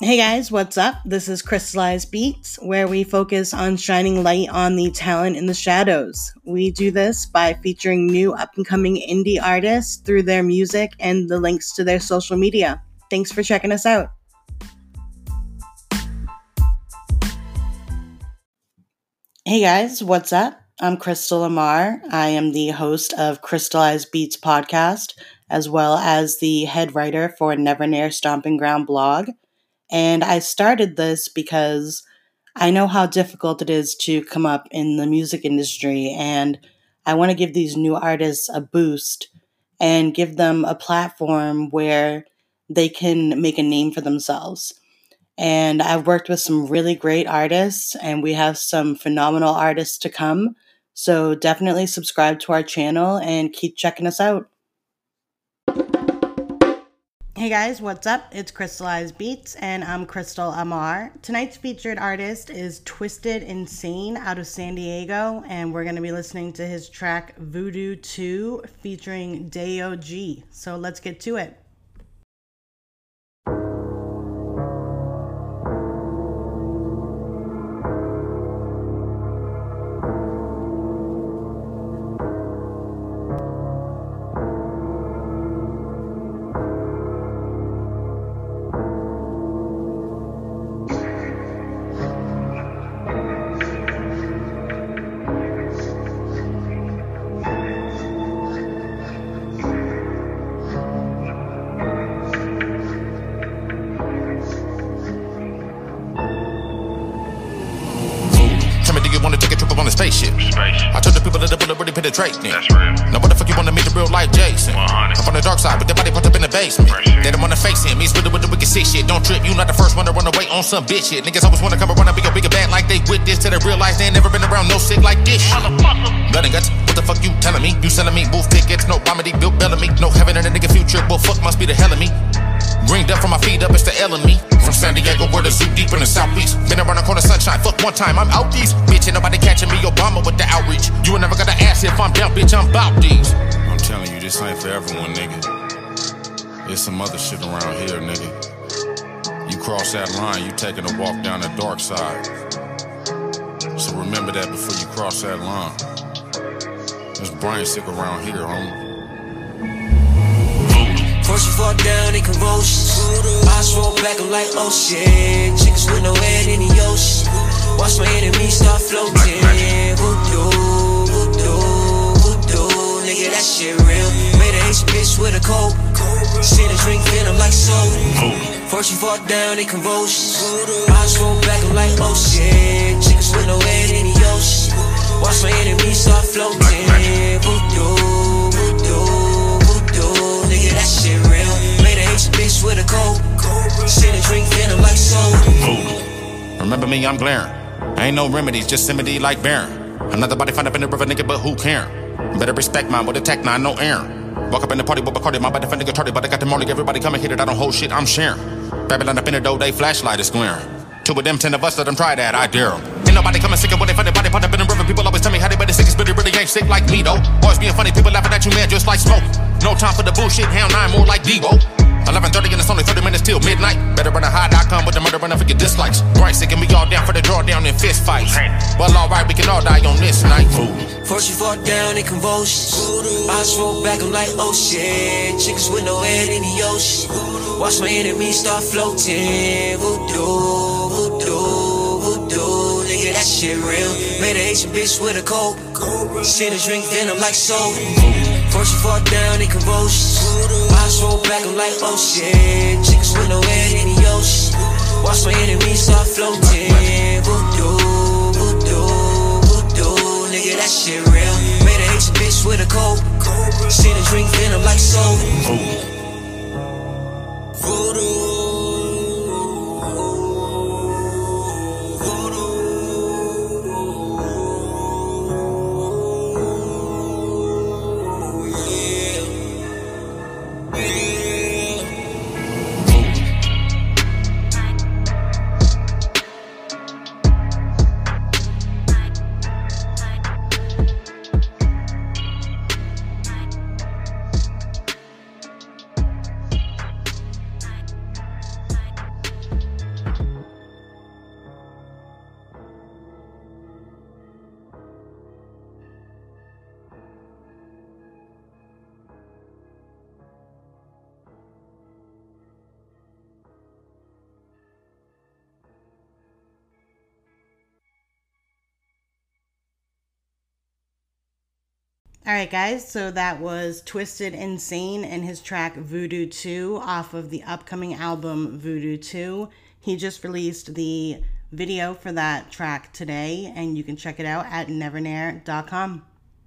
Hey guys, what's up? This is Crystallized Beats, where we focus on shining light on the talent in the shadows. We do this by featuring new up-and-coming indie artists through their music and the links to their social media. Thanks for checking us out. Hey guys, what's up? I'm Crystal Lamar. I am the host of Crystallized Beats podcast, as well as the head writer for Never Near Stomping Ground blog. And I started this because I know how difficult it is to come up in the music industry, and I want to give these new artists a boost and give them a platform where they can make a name for themselves. And I've worked with some really great artists, and we have some phenomenal artists to come. So definitely subscribe to our channel and keep checking us out. Hey guys, what's up? It's Crystallized Beats, and I'm Crystal Amar. Tonight's featured artist is Twisted Insane out of San Diego, and we're going to be listening to his track Voodoo 2 featuring Deo G. So let's get to it. Spaceship. I told the people that the bullet really penetrate me. That's real. Now what the fuck you wanna meet the real life Jason? 100. Up on the dark side, but their body put up in the basement. They don't wanna face him, he's with the wicked sick shit. Don't trip, you not the first one to run away on some bitch shit. Niggas always wanna come around and be a bigger bad like they with this. Till they realize they ain't never been around no shit like this. Blood and guts, what the fuck you telling me? You selling me move tickets, no Bomedy, built Bellamy. No heaven in a nigga future, well fuck must be the hell of me. Greened up from my feet up, it's the L in me. From San Diego, where the zoo deep in the southeast. Been around the corner, sunshine, fuck one time, I'm out these. Bitch, ain't nobody catching me, Obama with the outreach. You ain't never gotta ask if I'm down, bitch, I'm bout these. I'm telling you, this ain't for everyone, nigga. There's some other shit around here, nigga. You cross that line, you taking a walk down the dark side. So remember that before you cross that line. There's brain sick around here, homie. First you fall down in convulsions. Eyes roll back, I'm like, oh shit. Chickens with no head in the ocean. Watch my enemies start floating. Voodoo, voodoo, voodoo. Nigga, that shit real. Made a Asian bitch with a coat. Seen a drink venom like soda. First you fall down in convulsions. Eyes roll back, I'm like, oh shit. Chickens with no head in the ocean. Watch my enemies start floating. Voodoo, voodoo. That shit real. Made a Asian bitch with a coat. Seen a drink venom like soda. Remember me, I'm glaring. I ain't no remedies, just simity like Baron. Another body find up in the river, nigga, but who caring? Better respect mine with a tech 9, no Aaron. Walk up in the party with Bacardi, my body defender retarded, but I got the Marley. Everybody come and hit it, I don't hold shit, I'm sharing. Babylon up in the door, they flashlight is glaring. 2 of them, 10 of us, let them try that, I dare them. Ain't nobody coming sick of when they find their body put up in the river. People always tell me how they better sick, but it really ain't sick like me though. Boys being funny, people laughing at you, man, just like smoke. No time for the bullshit, Hell 9 more like Devo. 11:30 and it's only 30 minutes till midnight. Better run a high.com with the murder runner for your dislikes. Bright sick and we all down for the drawdown and fist fights. Well, alright, we can all die on this night. First you fall down in convulsions. Eyes roll back, I'm like, oh shit. Chickens with no head in the ocean. Watch my enemies start floating. Voodoo, voodoo, voodoo. Nigga, that shit real. Made a Asian bitch with a coat. Seen a drink venom like soda. First you fall down in convulsions. Eyes roll back, I'm like, oh shit. Chickens with no head in the ocean. Watch my enemies start floating. Voodoo, voodoo, voodoo. Nigga, that shit real. Made a Asian bitch with a coat. Seen a drink venom like soda. Voodoo. All right, guys, so that was Twisted Insane and his track Voodoo 2 off of the upcoming album Voodoo 2. He just released the video for that track today, and you can check it out at nevernair.com.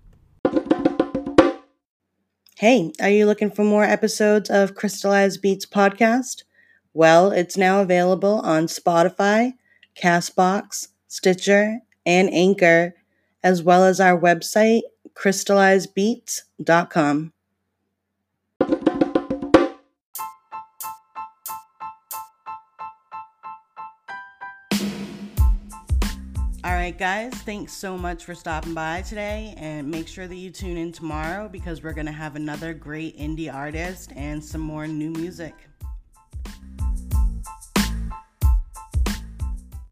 Hey, are you looking for more episodes of Crystallized Beats podcast? Well, it's now available on Spotify, Castbox, Stitcher, and Anchor, as well as our website, crystallizedbeats.com. All right, guys, thanks so much for stopping by today, and make sure that you tune in tomorrow because we're going to have another great indie artist and some more new music.